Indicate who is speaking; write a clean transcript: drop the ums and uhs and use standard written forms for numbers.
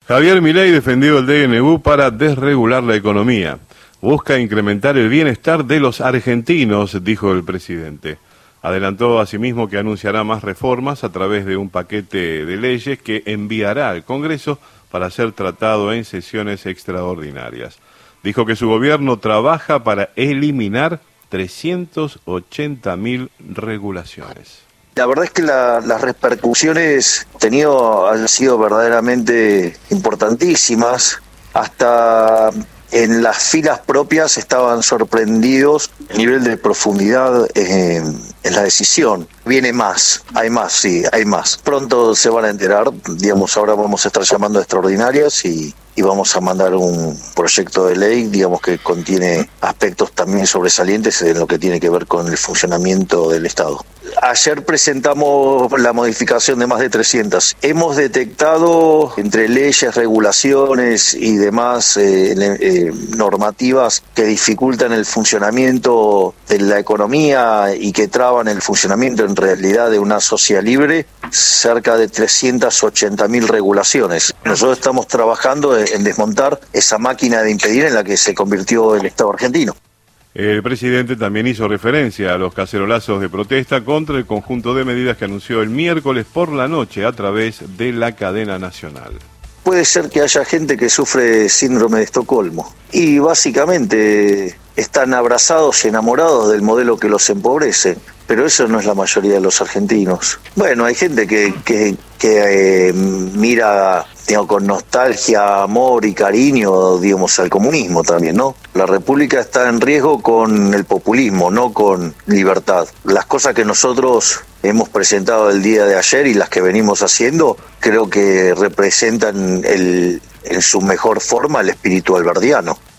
Speaker 1: Javier Milei defendió el DNU para desregular la economía. Busca incrementar el bienestar de los argentinos, dijo el presidente. Adelantó asimismo que anunciará más reformas a través de un paquete de leyes que enviará al Congreso para ser tratado en sesiones extraordinarias. Dijo que su gobierno trabaja para eliminar 380.000 regulaciones.
Speaker 2: La verdad es que las repercusiones han sido verdaderamente importantísimas. Hasta en las filas propias estaban sorprendidos el nivel de profundidad en la decisión. Viene más, hay más, sí, hay más. Pronto se van a enterar, ahora vamos a estar llamando a extraordinarias y vamos a mandar un proyecto de ley, que contiene aspectos también sobresalientes en lo que tiene que ver con el funcionamiento del Estado. Ayer presentamos la modificación de más de 300. Hemos detectado entre leyes, regulaciones y demás normativas que dificultan el funcionamiento de la economía y que traban el funcionamiento en realidad de una sociedad libre, cerca de 380.000 regulaciones. Nosotros estamos trabajando en desmontar esa máquina de impedir en la que se convirtió el Estado argentino.
Speaker 1: El presidente también hizo referencia a los cacerolazos de protesta contra el conjunto de medidas que anunció el miércoles por la noche a través de la cadena nacional.
Speaker 2: Puede ser que haya gente que sufre síndrome de Estocolmo y básicamente están abrazados y enamorados del modelo que los empobrece, pero eso no es la mayoría de los argentinos. Bueno, hay gente que mira con nostalgia, amor y cariño, al comunismo también, ¿no? La República está en riesgo con el populismo, no con libertad. Las cosas que nosotros hemos presentado el día de ayer y las que venimos haciendo, creo que representan en su mejor forma el espíritu alberdiano.